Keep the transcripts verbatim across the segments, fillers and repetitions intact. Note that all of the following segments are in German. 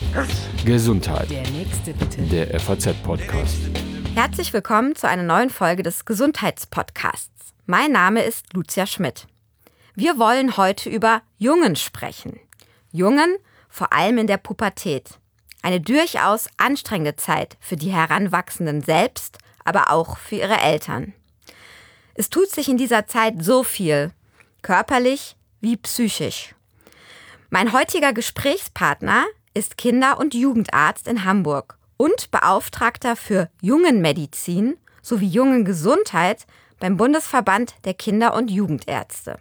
Gesundheit. Der nächste bitte. Der F A Z-Podcast. Herzlich willkommen zu einer neuen Folge des Gesundheitspodcasts. Mein Name ist Lucia Schmidt. Wir wollen heute über Jungen sprechen. Jungen, vor allem in der Pubertät. Eine durchaus anstrengende Zeit für die Heranwachsenden selbst, aber auch für ihre Eltern. Es tut sich in dieser Zeit so viel, körperlich wie psychisch. Mein heutiger Gesprächspartner ist Kinder- und Jugendarzt in Hamburg und Beauftragter für Jungenmedizin sowie Jungengesundheit beim Bundesverband der Kinder- und Jugendärzte.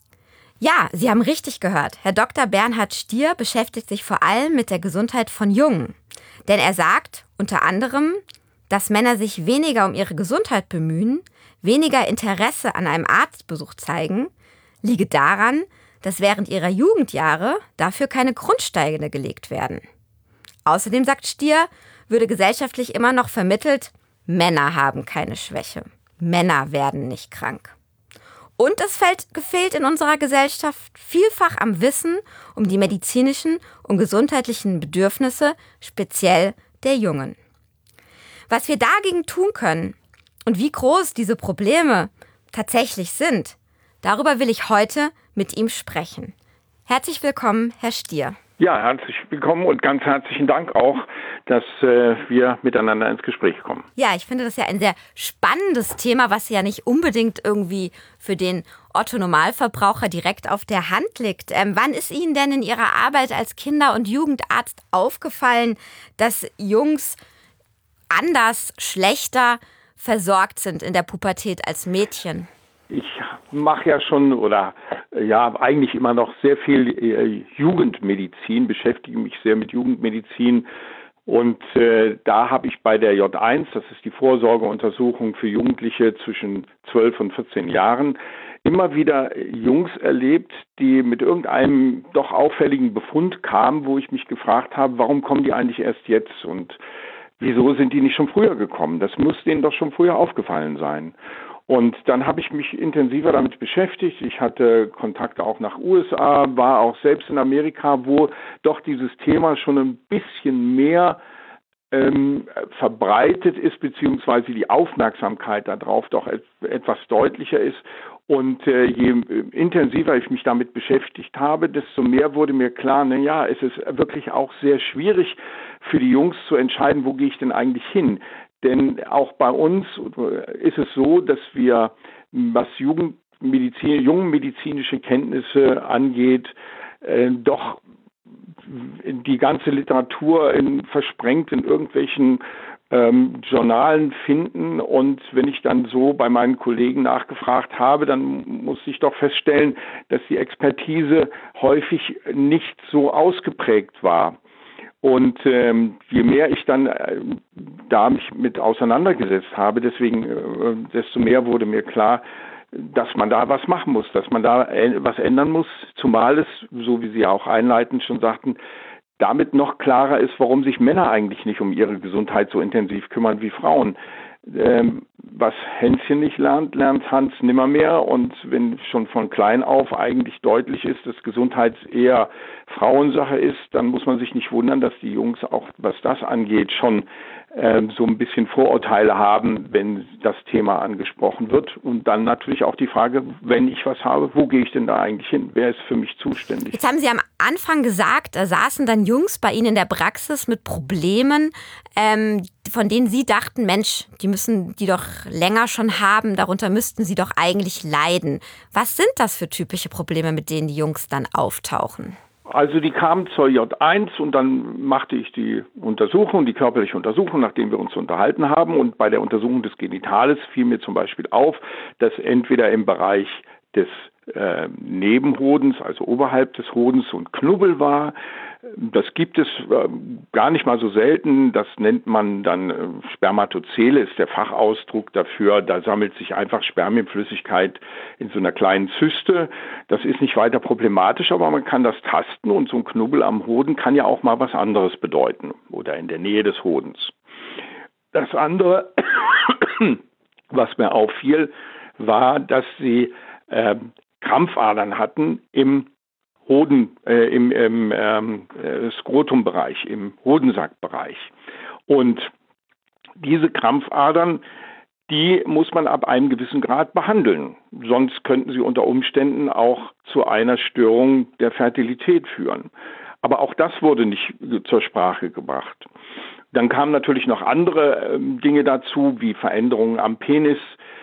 Ja, Sie haben richtig gehört. Herr Doktor Bernhard Stier beschäftigt sich vor allem mit der Gesundheit von Jungen. Denn er sagt unter anderem, dass Männer sich weniger um ihre Gesundheit bemühen, weniger Interesse an einem Arztbesuch zeigen, liege daran, dass während ihrer Jugendjahre dafür keine Grundsteine gelegt werden. Außerdem, sagt Stier, würde gesellschaftlich immer noch vermittelt, Männer haben keine Schwäche, Männer werden nicht krank. Und es fällt, gefehlt in unserer Gesellschaft vielfach am Wissen um die medizinischen und gesundheitlichen Bedürfnisse, speziell der Jungen. Was wir dagegen tun können und wie groß diese Probleme tatsächlich sind, darüber will ich heute mit ihm sprechen. Herzlich willkommen, Herr Stier. Ja, herzlich willkommen und ganz herzlichen Dank auch, dass äh, wir miteinander ins Gespräch kommen. Ja, ich finde das ja ein sehr spannendes Thema, was ja nicht unbedingt irgendwie für den Otto-Normalverbraucher direkt auf der Hand liegt. Ähm, wann ist Ihnen denn in Ihrer Arbeit als Kinder- und Jugendarzt aufgefallen, dass Jungs anders, schlechter versorgt sind in der Pubertät als Mädchen? Ich mache ja schon oder ja eigentlich immer noch sehr viel äh, Jugendmedizin, beschäftige mich sehr mit Jugendmedizin und äh, da habe ich bei der J eins, das ist die Vorsorgeuntersuchung für Jugendliche zwischen zwölf und vierzehn Jahren, immer wieder Jungs erlebt, die mit irgendeinem doch auffälligen Befund kamen, wo ich mich gefragt habe, warum kommen die eigentlich erst jetzt und wieso sind die nicht schon früher gekommen? Das muss denen doch schon früher aufgefallen sein. Und dann habe ich mich intensiver damit beschäftigt. Ich hatte Kontakte auch nach U S A, war auch selbst in Amerika, wo doch dieses Thema schon ein bisschen mehr ähm, verbreitet ist, beziehungsweise die Aufmerksamkeit darauf doch et- etwas deutlicher ist. Und äh, je intensiver ich mich damit beschäftigt habe, desto mehr wurde mir klar, na ja, es ist wirklich auch sehr schwierig für die Jungs zu entscheiden, wo gehe ich denn eigentlich hin? Denn auch bei uns ist es so, dass wir, was Jugendmedizin, jungenmedizinische Kenntnisse angeht, äh, doch die ganze Literatur in, versprengt in irgendwelchen ähm, Journalen finden. Und wenn ich dann so bei meinen Kollegen nachgefragt habe, dann musste ich doch feststellen, dass die Expertise häufig nicht so ausgeprägt war. Und ähm, je mehr ich dann äh, da mich mit auseinandergesetzt habe, deswegen, äh, desto mehr wurde mir klar, dass man da was machen muss, dass man da äh, was ändern muss, zumal es, so wie Sie auch einleitend schon sagten, damit noch klarer ist, warum sich Männer eigentlich nicht um ihre Gesundheit so intensiv kümmern wie Frauen. Ähm, was Hänschen nicht lernt, lernt Hans nimmermehr. Und wenn schon von klein auf eigentlich deutlich ist, dass Gesundheit eher Frauensache ist, dann muss man sich nicht wundern, dass die Jungs auch, was das angeht, schon ähm, so ein bisschen Vorurteile haben, wenn das Thema angesprochen wird. Und dann natürlich auch die Frage, wenn ich was habe, wo gehe ich denn da eigentlich hin? Wer ist für mich zuständig? Jetzt haben Sie am Anfang gesagt, da saßen dann Jungs bei Ihnen in der Praxis mit Problemen, ähm, von denen Sie dachten, Mensch, die müssen die doch länger schon haben, darunter müssten sie doch eigentlich leiden. Was sind das für typische Probleme, mit denen die Jungs dann auftauchen? Also die kamen zur J eins und dann machte ich die Untersuchung, die körperliche Untersuchung, nachdem wir uns unterhalten haben. Und bei der Untersuchung des Genitales fiel mir zum Beispiel auf, dass entweder im Bereich des äh, Nebenhodens, also oberhalb des Hodens, so ein Knubbel war. Das gibt es äh, gar nicht mal so selten. Das nennt man dann äh, Spermatozele, ist der Fachausdruck dafür. Da sammelt sich einfach Spermienflüssigkeit in so einer kleinen Zyste. Das ist nicht weiter problematisch, aber man kann das tasten und so ein Knubbel am Hoden kann ja auch mal was anderes bedeuten oder in der Nähe des Hodens. Das andere, was mir auffiel, war, dass sie äh, Krampfadern hatten im Hoden, äh, im, im ähm, Skrotumbereich, im Hodensackbereich. Und diese Krampfadern, die muss man ab einem gewissen Grad behandeln. Sonst könnten sie unter Umständen auch zu einer Störung der Fertilität führen. Aber auch das wurde nicht zur Sprache gebracht. Dann kamen natürlich noch andere ähm, Dinge dazu, wie Veränderungen am Penis,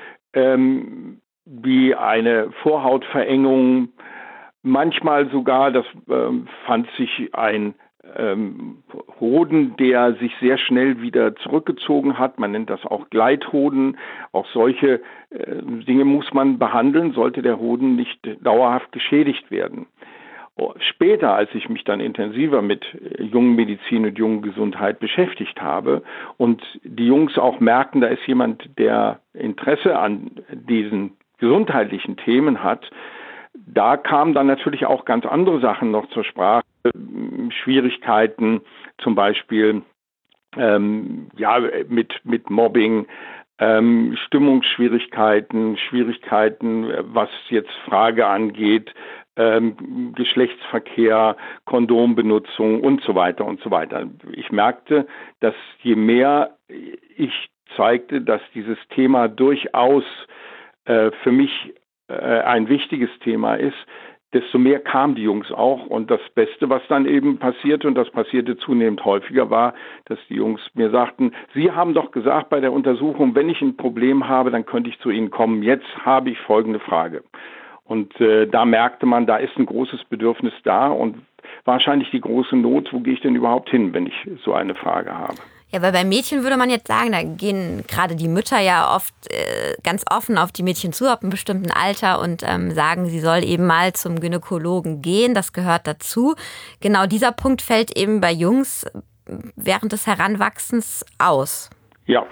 ähm, wie eine Vorhautverengung, manchmal sogar, das ähm, fand sich ein ähm, Hoden, der sich sehr schnell wieder zurückgezogen hat. Man nennt das auch Gleithoden. Auch solche äh, Dinge muss man behandeln, sollte der Hoden nicht dauerhaft geschädigt werden. Später, als ich mich dann intensiver mit Jungenmedizin und Jungengesundheit beschäftigt habe und die Jungs auch merken, da ist jemand, der Interesse an diesen gesundheitlichen Themen hat, da kamen dann natürlich auch ganz andere Sachen noch zur Sprache. Schwierigkeiten zum Beispiel ähm, ja, mit, mit Mobbing, ähm, Stimmungsschwierigkeiten, Schwierigkeiten, was jetzt Frage angeht, ähm, Geschlechtsverkehr, Kondombenutzung und so weiter und so weiter. Ich merkte, dass je mehr ich zeigte, dass dieses Thema durchaus äh, für mich äh, ein wichtiges Thema ist, desto mehr kamen die Jungs auch. Und das Beste, was dann eben passierte, und das passierte zunehmend häufiger, war, dass die Jungs mir sagten, Sie haben doch gesagt bei der Untersuchung, wenn ich ein Problem habe, dann könnte ich zu Ihnen kommen. Jetzt habe ich folgende Frage. Und äh, da merkte man, da ist ein großes Bedürfnis da und wahrscheinlich die große Not, wo gehe ich denn überhaupt hin, wenn ich so eine Frage habe. Ja, weil bei Mädchen würde man jetzt sagen, da gehen gerade die Mütter ja oft äh, ganz offen auf die Mädchen zu, ab einem bestimmten Alter und ähm, sagen, sie soll eben mal zum Gynäkologen gehen, das gehört dazu. Genau dieser Punkt fällt eben bei Jungs während des Heranwachsens aus. Ja,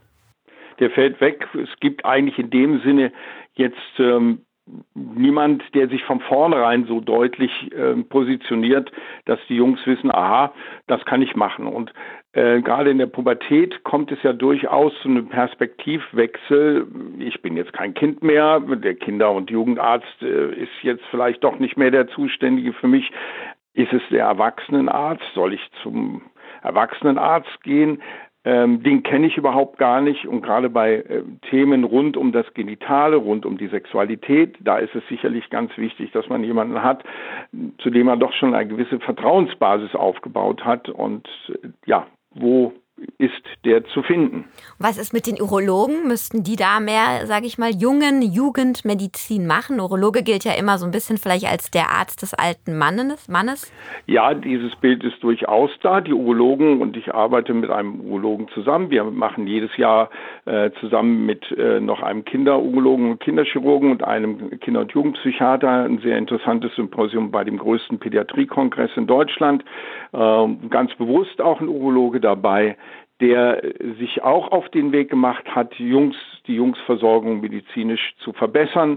der fällt weg. Es gibt eigentlich in dem Sinne jetzt ähm, niemand, der sich von vornherein so deutlich äh, positioniert, dass die Jungs wissen, aha, das kann ich machen. Und äh, gerade in der Pubertät kommt es ja durchaus zu einem Perspektivwechsel. Ich bin jetzt kein Kind mehr, der Kinder- und Jugendarzt äh, ist jetzt vielleicht doch nicht mehr der Zuständige für mich. Ist es der Erwachsenenarzt? Soll ich zum Erwachsenenarzt gehen? Ähm, den kenne ich überhaupt gar nicht und gerade bei äh, Themen rund um das Genitale, rund um die Sexualität, da ist es sicherlich ganz wichtig, dass man jemanden hat, zu dem man doch schon eine gewisse Vertrauensbasis aufgebaut hat und äh, ja, wo ist der zu finden. Was ist mit den Urologen? Müssten die da mehr, sage ich mal, jungen Jugendmedizin machen? Urologe gilt ja immer so ein bisschen vielleicht als der Arzt des alten Mannes. Mannes. Ja, dieses Bild ist durchaus da. Die Urologen, und ich arbeite mit einem Urologen zusammen. Wir machen jedes Jahr äh, zusammen mit äh, noch einem Kinderurologen und Kinderchirurgen und einem Kinder- und Jugendpsychiater ein sehr interessantes Symposium bei dem größten Pädiatriekongress in Deutschland. Äh, ganz bewusst auch ein Urologe dabei, der sich auch auf den Weg gemacht hat, Jungs, die Jungsversorgung medizinisch zu verbessern.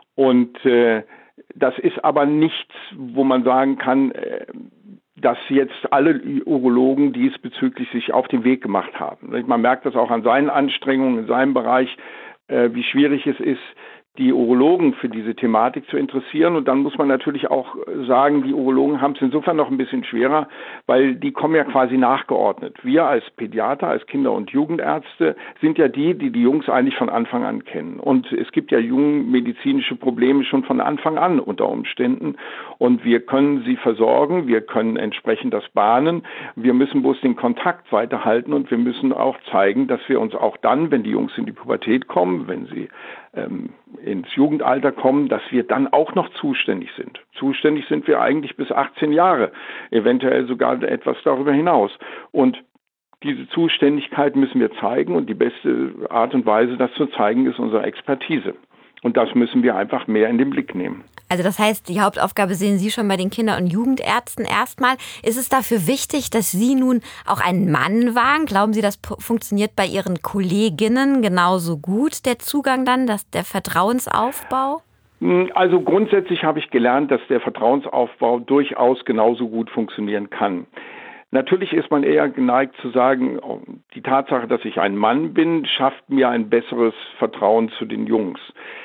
Und äh, das ist aber nichts, wo man sagen kann, äh, dass jetzt alle Urologen diesbezüglich sich auf den Weg gemacht haben. Man merkt das auch an seinen Anstrengungen in seinem Bereich, äh, wie schwierig es ist, die Urologen für diese Thematik zu interessieren. Und dann muss man natürlich auch sagen, die Urologen haben es insofern noch ein bisschen schwerer, weil die kommen ja quasi nachgeordnet. Wir als Pädiater, als Kinder- und Jugendärzte sind ja die, die die Jungs eigentlich von Anfang an kennen. Und es gibt ja jungenmedizinische Probleme schon von Anfang an unter Umständen. Und wir können sie versorgen, wir können entsprechend das bahnen. Wir müssen bloß den Kontakt weiterhalten und wir müssen auch zeigen, dass wir uns auch dann, wenn die Jungs in die Pubertät kommen, wenn sie ähm, ins Jugendalter kommen, dass wir dann auch noch zuständig sind. Zuständig sind wir eigentlich bis achtzehn Jahre, eventuell sogar etwas darüber hinaus. Und diese Zuständigkeit müssen wir zeigen und die beste Art und Weise, das zu zeigen, ist unsere Expertise. Und das müssen wir einfach mehr in den Blick nehmen. Also das heißt, die Hauptaufgabe sehen Sie schon bei den Kinder- und Jugendärzten erstmal. Ist es dafür wichtig, dass Sie nun auch einen Mann waren? Glauben Sie, das funktioniert bei Ihren Kolleginnen genauso gut, der Zugang dann, das, der Vertrauensaufbau? Also grundsätzlich habe ich gelernt, dass der Vertrauensaufbau durchaus genauso gut funktionieren kann. Natürlich ist man eher geneigt zu sagen, die Tatsache, dass ich ein Mann bin, schafft mir ein besseres Vertrauen zu den Jungs.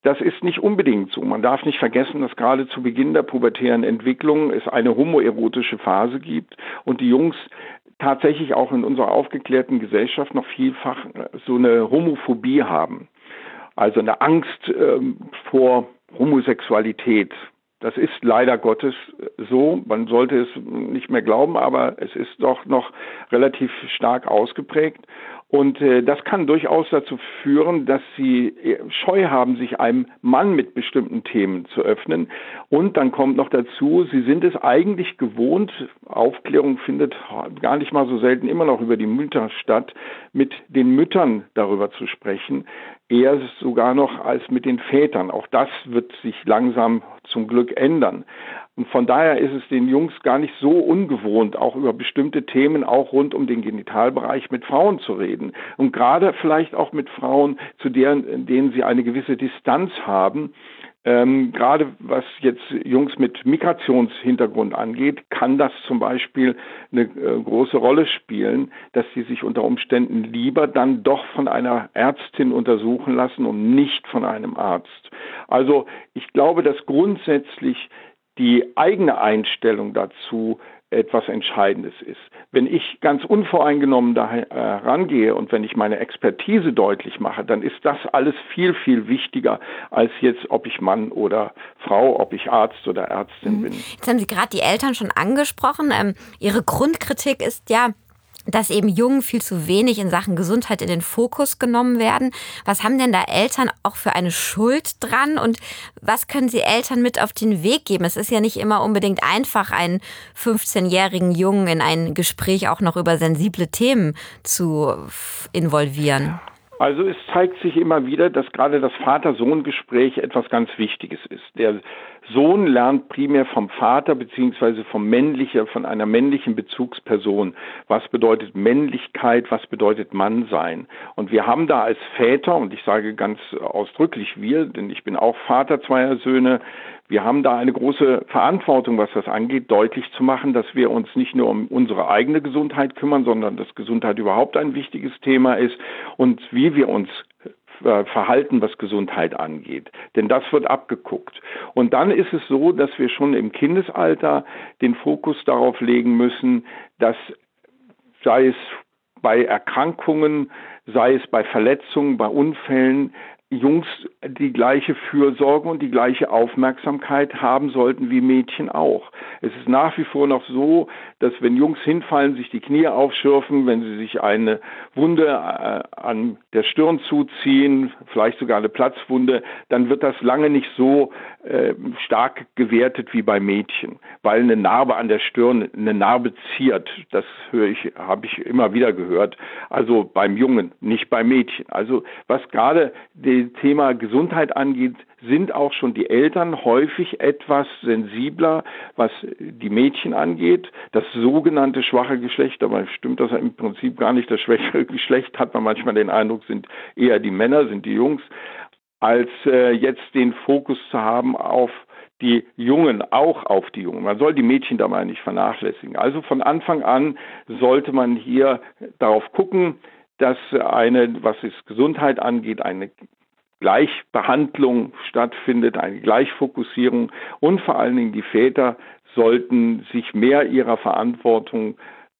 Das ist nicht unbedingt so. Man darf nicht vergessen, dass gerade zu Beginn der pubertären Entwicklung es eine homoerotische Phase gibt und die Jungs tatsächlich auch in unserer aufgeklärten Gesellschaft noch vielfach so eine Homophobie haben. Also eine Angst ähm, vor Homosexualität. Das ist leider Gottes so. Man sollte es nicht mehr glauben, aber es ist doch noch relativ stark ausgeprägt. Und äh, das kann durchaus dazu führen, dass sie Scheu haben, sich einem Mann mit bestimmten Themen zu öffnen. Und dann kommt noch dazu, sie sind es eigentlich gewohnt, Aufklärung findet gar nicht mal so selten immer noch über die Mütter statt, mit den Müttern darüber zu sprechen, eher sogar noch als mit den Vätern. Auch das wird sich langsam zum Glück ändern. Und von daher ist es den Jungs gar nicht so ungewohnt, auch über bestimmte Themen, auch rund um den Genitalbereich mit Frauen zu reden. Und gerade vielleicht auch mit Frauen, zu deren, denen sie eine gewisse Distanz haben. Ähm, gerade was jetzt Jungs mit Migrationshintergrund angeht, kann das zum Beispiel eine äh, große Rolle spielen, dass sie sich unter Umständen lieber dann doch von einer Ärztin untersuchen lassen und nicht von einem Arzt. Also ich glaube, dass grundsätzlich die eigene Einstellung dazu etwas Entscheidendes ist. Wenn ich ganz unvoreingenommen da herangehe und wenn ich meine Expertise deutlich mache, dann ist das alles viel, viel wichtiger als jetzt, ob ich Mann oder Frau, ob ich Arzt oder Ärztin bin. Jetzt haben Sie gerade die Eltern schon angesprochen. Ähm, Ihre Grundkritik ist ja, dass eben Jungen viel zu wenig in Sachen Gesundheit in den Fokus genommen werden. Was haben denn da Eltern auch für eine Schuld dran und was können Sie Eltern mit auf den Weg geben? Es ist ja nicht immer unbedingt einfach, einen fünfzehnjährigen Jungen in ein Gespräch auch noch über sensible Themen zu involvieren. Also es zeigt sich immer wieder, dass gerade das Vater-Sohn-Gespräch etwas ganz Wichtiges ist. Der Sohn lernt primär vom Vater beziehungsweise vom männlichen, von einer männlichen Bezugsperson. Was bedeutet Männlichkeit? Was bedeutet Mannsein? Und wir haben da als Väter, und ich sage ganz ausdrücklich wir, denn ich bin auch Vater zweier Söhne, wir haben da eine große Verantwortung, was das angeht, deutlich zu machen, dass wir uns nicht nur um unsere eigene Gesundheit kümmern, sondern dass Gesundheit überhaupt ein wichtiges Thema ist und wie wir uns verhalten, was Gesundheit angeht. Denn das wird abgeguckt. Und dann ist es so, dass wir schon im Kindesalter den Fokus darauf legen müssen, dass sei es bei Erkrankungen, sei es bei Verletzungen, bei Unfällen, Jungs die gleiche Fürsorge und die gleiche Aufmerksamkeit haben sollten wie Mädchen auch. Es ist nach wie vor noch so, dass wenn Jungs hinfallen, sich die Knie aufschürfen, wenn sie sich eine Wunde äh, an der Stirn zuziehen, vielleicht sogar eine Platzwunde, dann wird das lange nicht so äh, stark gewertet wie bei Mädchen, weil eine Narbe an der Stirn eine Narbe ziert. Das höre ich, habe ich immer wieder gehört. Also beim Jungen, nicht beim Mädchen. Also was gerade das Thema Gesundheit angeht, sind auch schon die Eltern häufig etwas sensibler, was die Mädchen angeht. Das sogenannte schwache Geschlecht, aber stimmt das im Prinzip gar nicht. Das schwächere Geschlecht, hat man manchmal den Eindruck, sind eher die Männer, sind die Jungs, als äh, jetzt den Fokus zu haben auf die Jungen, auch auf die Jungen. Man soll die Mädchen dabei nicht vernachlässigen. Also von Anfang an sollte man hier darauf gucken, dass eine, was es Gesundheit angeht, eine Gleichbehandlung stattfindet, eine Gleichfokussierung und vor allen Dingen die Väter sollten sich mehr ihrer Verantwortung,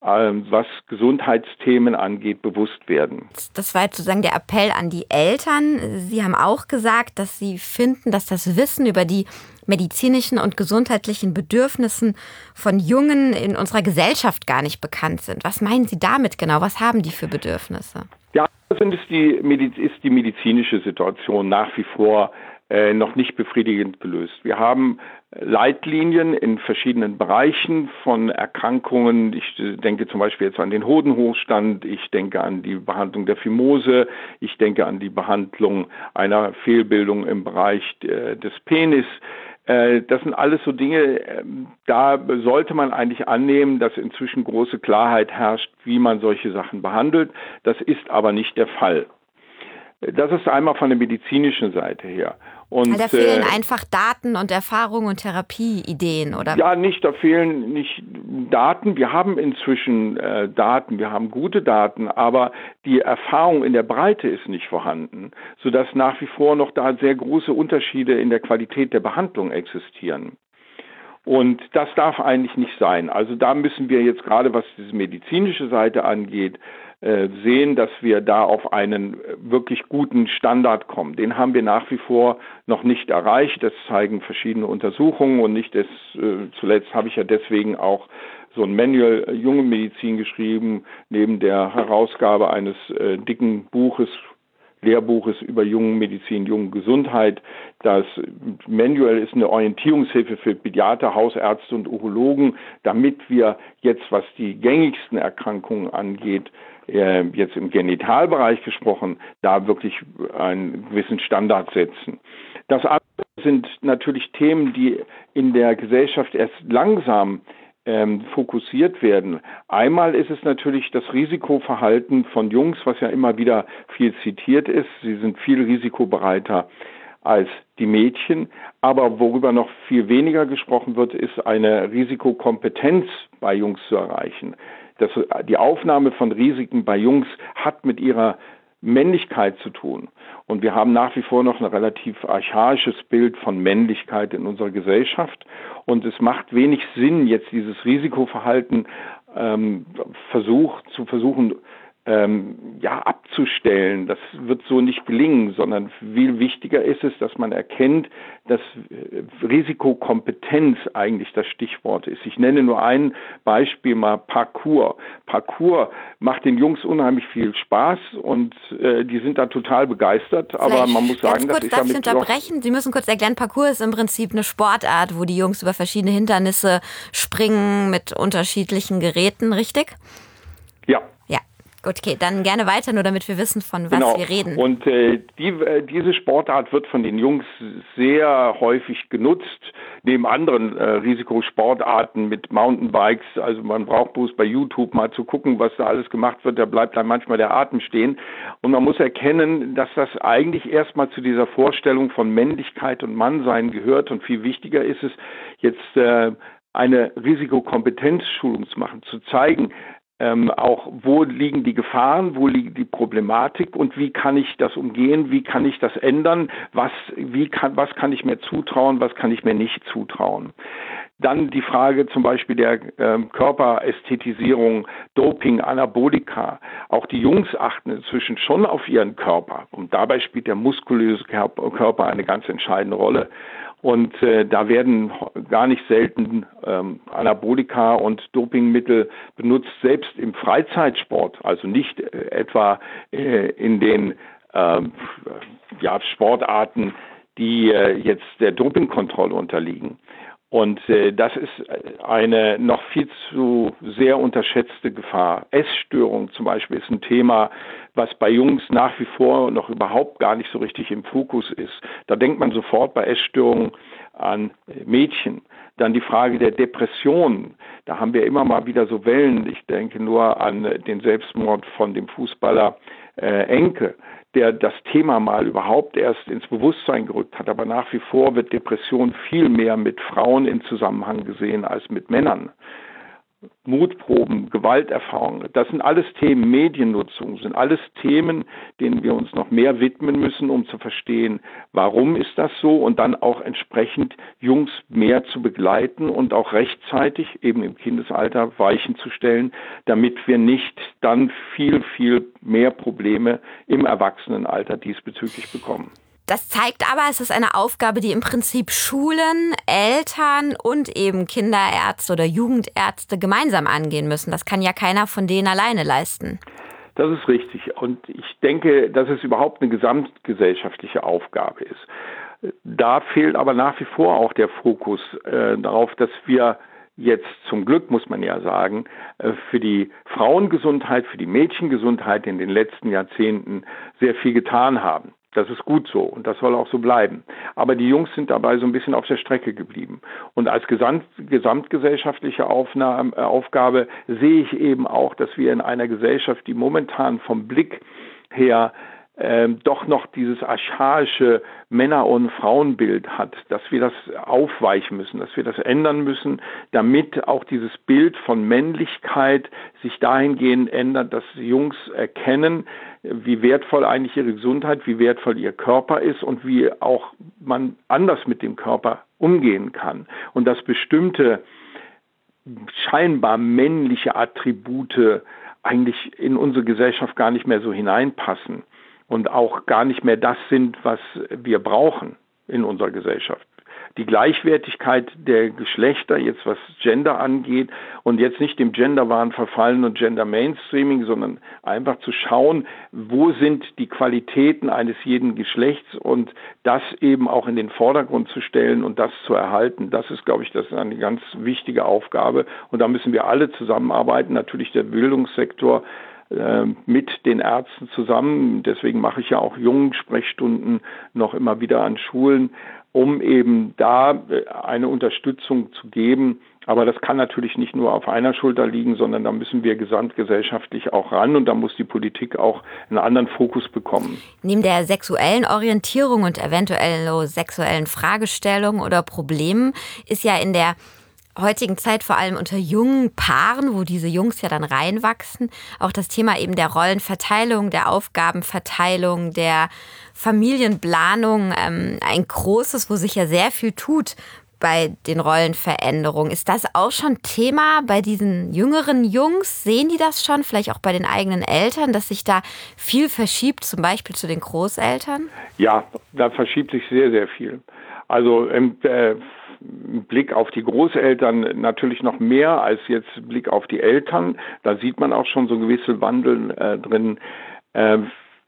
was Gesundheitsthemen angeht, bewusst werden. Das war jetzt sozusagen der Appell an die Eltern. Sie haben auch gesagt, dass Sie finden, dass das Wissen über die medizinischen und gesundheitlichen Bedürfnissen von Jungen in unserer Gesellschaft gar nicht bekannt sind. Was meinen Sie damit genau? Was haben die für Bedürfnisse? Ja, sind es die, ist die medizinische Situation nach wie vor äh, noch nicht befriedigend gelöst. Wir haben Leitlinien in verschiedenen Bereichen von Erkrankungen. Ich denke zum Beispiel jetzt an den Hodenhochstand, ich denke an die Behandlung der Phimose, ich denke an die Behandlung einer Fehlbildung im Bereich äh, des Penis. Das sind alles so Dinge, da sollte man eigentlich annehmen, dass inzwischen große Klarheit herrscht, wie man solche Sachen behandelt. Das ist aber nicht der Fall. Das ist einmal von der medizinischen Seite her. Und, da fehlen äh, einfach Daten und Erfahrungen und Therapieideen, oder? Ja, nicht, da fehlen nicht Daten. Wir haben inzwischen äh, Daten, wir haben gute Daten, aber die Erfahrung in der Breite ist nicht vorhanden, sodass nach wie vor noch da sehr große Unterschiede in der Qualität der Behandlung existieren. Und das darf eigentlich nicht sein. Also da müssen wir jetzt gerade, was diese medizinische Seite angeht, sehen, dass wir da auf einen wirklich guten Standard kommen. Den haben wir nach wie vor noch nicht erreicht. Das zeigen verschiedene Untersuchungen und nicht des, äh, zuletzt habe ich ja deswegen auch so ein Manual Junge Medizin geschrieben, neben der Herausgabe eines äh, dicken Buches, Lehrbuches über Jungenmedizin, Jungengesundheit. Das Manual ist eine Orientierungshilfe für Pädiater, Hausärzte und Urologen, damit wir jetzt, was die gängigsten Erkrankungen angeht, jetzt im Genitalbereich gesprochen, da wirklich einen gewissen Standard setzen. Das andere sind natürlich Themen, die in der Gesellschaft erst langsam ähm, fokussiert werden. Einmal ist es natürlich das Risikoverhalten von Jungs, was ja immer wieder viel zitiert ist. Sie sind viel risikobereiter als die Mädchen. Aber worüber noch viel weniger gesprochen wird, ist eine Risikokompetenz bei Jungs zu erreichen. Das, die Aufnahme von Risiken bei Jungs hat mit ihrer Männlichkeit zu tun. Und wir haben nach wie vor noch ein relativ archaisches Bild von Männlichkeit in unserer Gesellschaft. Und es macht wenig Sinn, jetzt dieses Risikoverhalten ähm, versucht, zu versuchen, ähm, ja, abzustellen. Das wird so nicht gelingen, sondern viel wichtiger ist es, dass man erkennt, dass Risikokompetenz eigentlich das Stichwort ist. Ich nenne nur ein Beispiel mal Parkour. Parkour macht den Jungs unheimlich viel Spaß und äh, die sind da total begeistert. Vielleicht aber man muss sagen, ganz kurz, das ist darf ich damit unterbrechen? Sie müssen kurz erklären, Parkour ist im Prinzip eine Sportart, wo die Jungs über verschiedene Hindernisse springen mit unterschiedlichen Geräten, richtig? Ja. Ja. Gut, okay, dann gerne weiter, nur damit wir wissen, von was genau. wir reden. Und äh, die, äh, diese Sportart wird von den Jungs sehr häufig genutzt, neben anderen äh, Risikosportarten mit Mountainbikes. Also man braucht bloß bei YouTube mal zu gucken, was da alles gemacht wird. Da bleibt dann manchmal der Atem stehen. Und man muss erkennen, dass das eigentlich erstmal zu dieser Vorstellung von Männlichkeit und Mannsein gehört. Und viel wichtiger ist es, jetzt äh, eine Risikokompetenzschulung zu machen, zu zeigen, Ähm, auch wo liegen die Gefahren, wo liegt die Problematik und wie kann ich das umgehen, wie kann ich das ändern, was, wie kann, was kann ich mir zutrauen, was kann ich mir nicht zutrauen. Dann die Frage zum Beispiel der ähm, Körperästhetisierung, Doping, Anabolika. Auch die Jungs achten inzwischen schon auf ihren Körper und dabei spielt der muskulöse Körper eine ganz entscheidende Rolle. Und äh, da werden gar nicht selten ähm, Anabolika und Dopingmittel benutzt, selbst im Freizeitsport, also nicht äh, etwa äh, in den äh, ja, Sportarten, die äh, jetzt der Dopingkontrolle unterliegen. Und äh, das ist eine noch viel zu sehr unterschätzte Gefahr. Essstörung zum Beispiel ist ein Thema, was bei Jungs nach wie vor noch überhaupt gar nicht so richtig im Fokus ist. Da denkt man sofort bei Essstörungen an Mädchen. Dann die Frage der Depression. Da haben wir immer mal wieder so Wellen. Ich denke nur an den Selbstmord von dem Fußballer äh, Enke, der das Thema mal überhaupt erst ins Bewusstsein gerückt hat. Aber nach wie vor wird Depression viel mehr mit Frauen in Zusammenhang gesehen als mit Männern. Mutproben, Gewalterfahrungen, das sind alles Themen, Mediennutzung, sind alles Themen, denen wir uns noch mehr widmen müssen, um zu verstehen, warum ist das so und dann auch entsprechend Jungs mehr zu begleiten und auch rechtzeitig eben im Kindesalter Weichen zu stellen, damit wir nicht dann viel, viel mehr Probleme im Erwachsenenalter diesbezüglich bekommen. Das zeigt aber, es ist eine Aufgabe, die im Prinzip Schulen, Eltern und eben Kinderärzte oder Jugendärzte gemeinsam angehen müssen. Das kann ja keiner von denen alleine leisten. Das ist richtig. Und ich denke, dass es überhaupt eine gesamtgesellschaftliche Aufgabe ist. Da fehlt aber nach wie vor auch der Fokus äh, darauf, dass wir jetzt zum Glück, muss man ja sagen, für die Frauengesundheit, für die Mädchengesundheit in den letzten Jahrzehnten sehr viel getan haben. Das ist gut so und das soll auch so bleiben. Aber die Jungs sind dabei so ein bisschen auf der Strecke geblieben. Und als gesamt, gesamtgesellschaftliche Aufnahme, äh, Aufgabe sehe ich eben auch, dass wir in einer Gesellschaft, die momentan vom Blick her ähm, doch noch dieses archaische Männer- und Frauenbild hat, dass wir das aufweichen müssen, dass wir das ändern müssen, damit auch dieses Bild von Männlichkeit sich dahingehend ändert, dass Jungs erkennen, wie wertvoll eigentlich ihre Gesundheit, wie wertvoll ihr Körper ist und wie auch man anders mit dem Körper umgehen kann. Und dass bestimmte scheinbar männliche Attribute eigentlich in unsere Gesellschaft gar nicht mehr so hineinpassen und auch gar nicht mehr das sind, was wir brauchen in unserer Gesellschaft. Die Gleichwertigkeit der Geschlechter, jetzt was Gender angeht, und jetzt nicht dem Genderwahn verfallen und Gender Mainstreaming, sondern einfach zu schauen, wo sind die Qualitäten eines jeden Geschlechts und das eben auch in den Vordergrund zu stellen und das zu erhalten. Das ist, glaube ich, das ist eine ganz wichtige Aufgabe und da müssen wir alle zusammenarbeiten, natürlich der Bildungssektor äh, mit den Ärzten zusammen. Deswegen mache ich ja auch Jungensprechstunden noch immer wieder an Schulen, um eben da eine Unterstützung zu geben. Aber das kann natürlich nicht nur auf einer Schulter liegen, sondern da müssen wir gesamtgesellschaftlich auch ran und da muss die Politik auch einen anderen Fokus bekommen. Neben der sexuellen Orientierung und eventuell sexuellen Fragestellungen oder Problemen ist ja in der heutigen Zeit vor allem unter jungen Paaren, wo diese Jungs ja dann reinwachsen, auch das Thema eben der Rollenverteilung, der Aufgabenverteilung, der Familienplanung ähm, ein großes, wo sich ja sehr viel tut bei den Rollenveränderungen. Ist das auch schon Thema bei diesen jüngeren Jungs? Sehen die das schon, vielleicht auch bei den eigenen Eltern, dass sich da viel verschiebt, zum Beispiel zu den Großeltern? Ja, da verschiebt sich sehr, sehr viel. Also im äh, Blick auf die Großeltern natürlich noch mehr als jetzt Blick auf die Eltern. Da sieht man auch schon so gewisse Wandel äh, drin. Äh,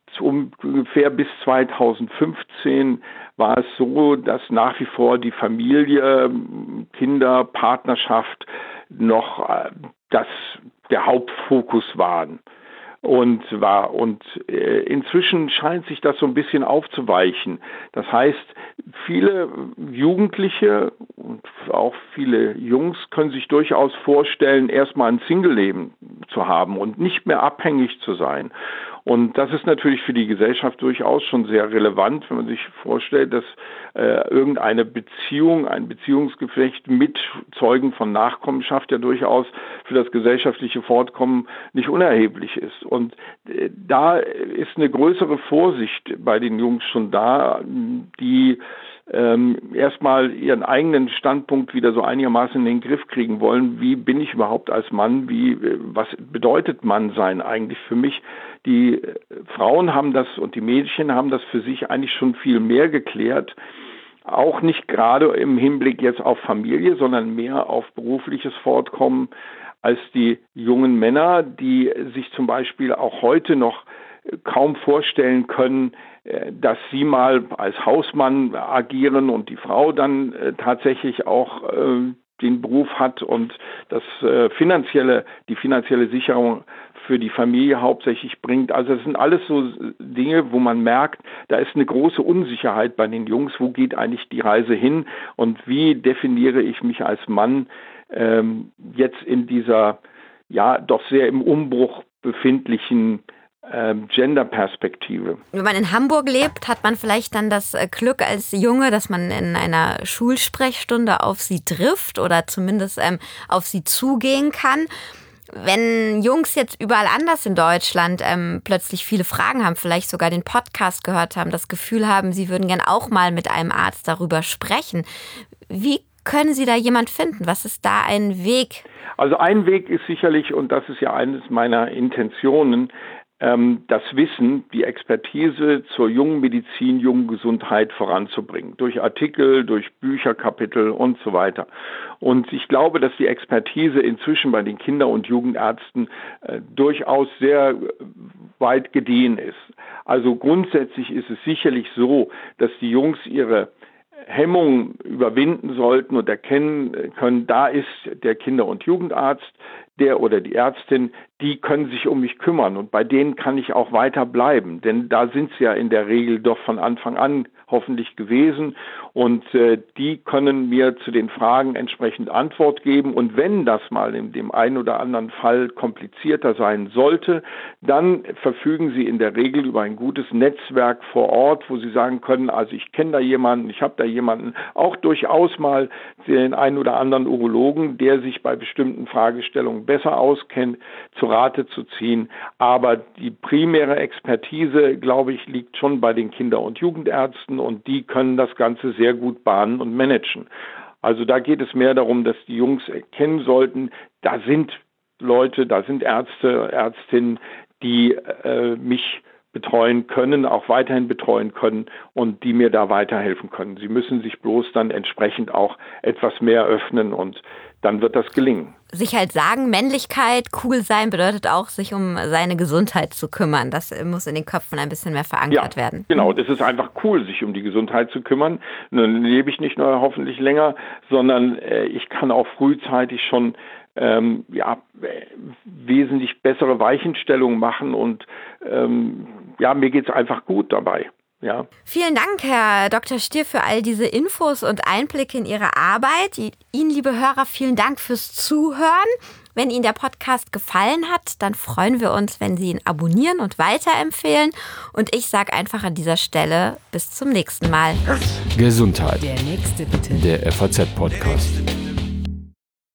ungefähr bis zweitausendfünfzehn war es so, dass nach wie vor die Familie, Kinder, Partnerschaft noch äh, das der Hauptfokus waren. Und war und äh, inzwischen scheint sich das so ein bisschen aufzuweichen. Das heißt, viele Jugendliche und auch viele Jungs können sich durchaus vorstellen, erstmal ein Single-Leben zu haben und nicht mehr abhängig zu sein. Und das ist natürlich für die Gesellschaft durchaus schon sehr relevant, wenn man sich vorstellt, dass äh, irgendeine Beziehung, ein Beziehungsgeflecht mit Zeugen von Nachkommenschaft ja durchaus für das gesellschaftliche Fortkommen nicht unerheblich ist. Und äh, da ist eine größere Vorsicht bei den Jungs schon da, die ähm, erstmal ihren eigenen Standpunkt wieder so einigermaßen in den Griff kriegen wollen. Wie bin ich überhaupt als Mann? Wie, was bedeutet Mann sein eigentlich für mich? Die Frauen haben das und die Mädchen haben das für sich eigentlich schon viel mehr geklärt. Auch nicht gerade im Hinblick jetzt auf Familie, sondern mehr auf berufliches Fortkommen als die jungen Männer, die sich zum Beispiel auch heute noch kaum vorstellen können, dass sie mal als Hausmann agieren und die Frau dann tatsächlich auch den Beruf hat und das finanzielle, die finanzielle Sicherung für die Familie hauptsächlich bringt. Also das sind alles so Dinge, wo man merkt, da ist eine große Unsicherheit bei den Jungs. Wo geht eigentlich die Reise hin und wie definiere ich mich als Mann ähm, jetzt in dieser ja doch sehr im Umbruch befindlichen Gender-Perspektive. Wenn man in Hamburg lebt, hat man vielleicht dann das Glück als Junge, dass man in einer Schulsprechstunde auf sie trifft oder zumindest ähm, auf sie zugehen kann. Wenn Jungs jetzt überall anders in Deutschland ähm, plötzlich viele Fragen haben, vielleicht sogar den Podcast gehört haben, das Gefühl haben, sie würden gern auch mal mit einem Arzt darüber sprechen. Wie können Sie da jemand finden? Was ist da ein Weg? Also ein Weg ist sicherlich, und das ist ja eines meiner Intentionen, das Wissen, die Expertise zur jungen Medizin, jungen Gesundheit voranzubringen. Durch Artikel, durch Bücherkapitel und so weiter. Und ich glaube, dass die Expertise inzwischen bei den Kinder- und Jugendärzten äh, durchaus sehr weit gediehen ist. Also grundsätzlich ist es sicherlich so, dass die Jungs ihre Hemmungen überwinden sollten und erkennen können, da ist der Kinder- und Jugendarzt, der oder die Ärztin, die können sich um mich kümmern und bei denen kann ich auch weiter bleiben, denn da sind sie ja in der Regel doch von Anfang an hoffentlich gewesen und äh, die können mir zu den Fragen entsprechend Antwort geben und wenn das mal in dem einen oder anderen Fall komplizierter sein sollte, dann verfügen sie in der Regel über ein gutes Netzwerk vor Ort, wo sie sagen können, also ich kenne da jemanden, ich habe da jemanden, auch durchaus mal den einen oder anderen Urologen, der sich bei bestimmten Fragestellungen besser auskennt, zu Rate zu ziehen. Aber die primäre Expertise, glaube ich, liegt schon bei den Kinder- und Jugendärzten und die können das Ganze sehr gut bahnen und managen. Also da geht es mehr darum, dass die Jungs erkennen sollten, da sind Leute, da sind Ärzte, Ärztinnen, die äh, mich betreuen können, auch weiterhin betreuen können und die mir da weiterhelfen können. Sie müssen sich bloß dann entsprechend auch etwas mehr öffnen und dann wird das gelingen. Sich halt sagen, Männlichkeit, cool sein, bedeutet auch, sich um seine Gesundheit zu kümmern. Das muss in den Köpfen ein bisschen mehr verankert ja, werden. Genau, das ist einfach cool, sich um die Gesundheit zu kümmern. Dann lebe ich nicht nur hoffentlich länger, sondern äh, ich kann auch frühzeitig schon ähm, ja, wesentlich bessere Weichenstellungen machen und ähm, ja, mir geht's einfach gut dabei. Ja. Vielen Dank, Herr Doktor Stier, für all diese Infos und Einblicke in Ihre Arbeit. Ihnen, liebe Hörer, vielen Dank fürs Zuhören. Wenn Ihnen der Podcast gefallen hat, dann freuen wir uns, wenn Sie ihn abonnieren und weiterempfehlen. Und ich sage einfach an dieser Stelle bis zum nächsten Mal. Gesundheit. Der nächste bitte. Der F A Z-Podcast.